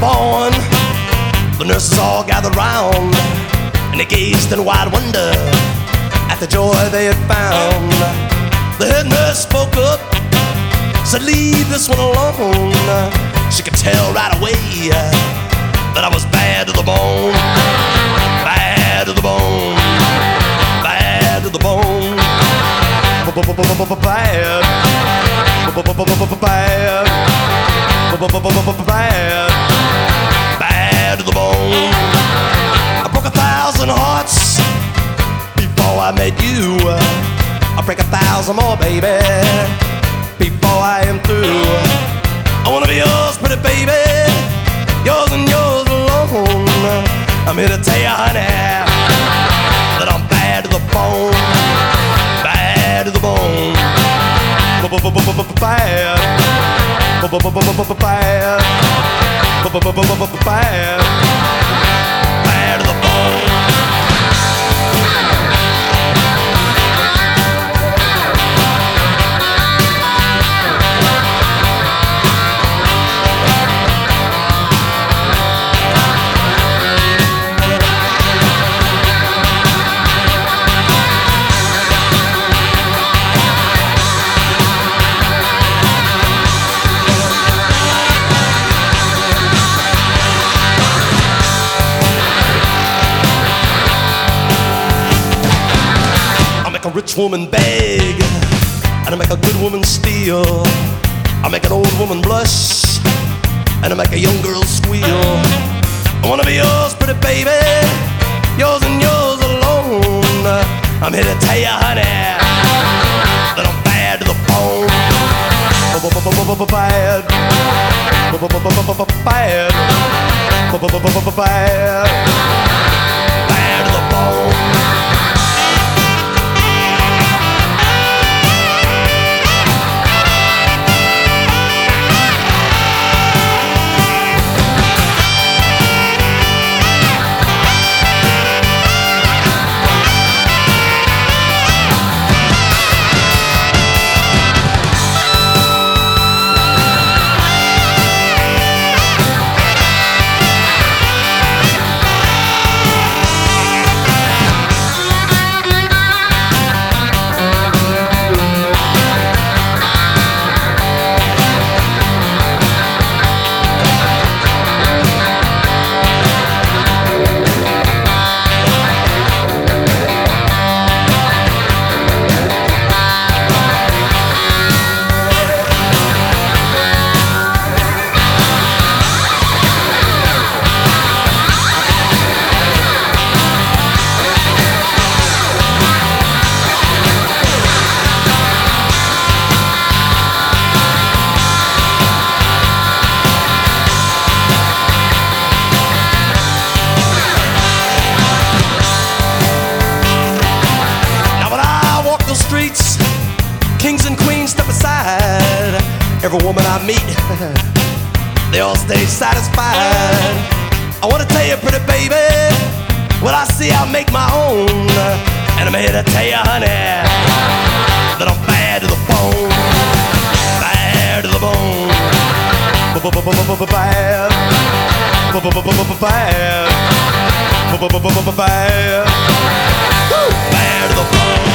born, the nurses all gathered round, and they gazed in wide wonder at the joy they had found. The head nurse spoke up, said, "Leave this one alone." She could tell right away that I was bad to the bone, bad to the bone, bad to the bone, bad, bad, bad, bad to the bone. I broke 1,000 hearts before I met you. I'll break 1,000 more, baby, before I am through. I wanna be yours, pretty baby, yours and yours alone. I'm here to tell you, honey, that I'm bad to the bone, bad to the bone, bad, bad, bad to the bone. I make a rich woman beg, and I make a good woman steal. I make an old woman blush, and I make a young girl squeal. I wanna be yours, pretty baby, yours and yours alone. I'm here to tell you, honey, that I'm bad to the bone, bad, bad, bad, bad to the bone. Kings and queens step aside. Every woman I meet, they all stay satisfied. I wanna tell you, pretty baby, what I see I make my own. And I'm here to tell you, honey, that I'm bad to the bone, bad to the bone, bad, bad, bad, bad to the bone.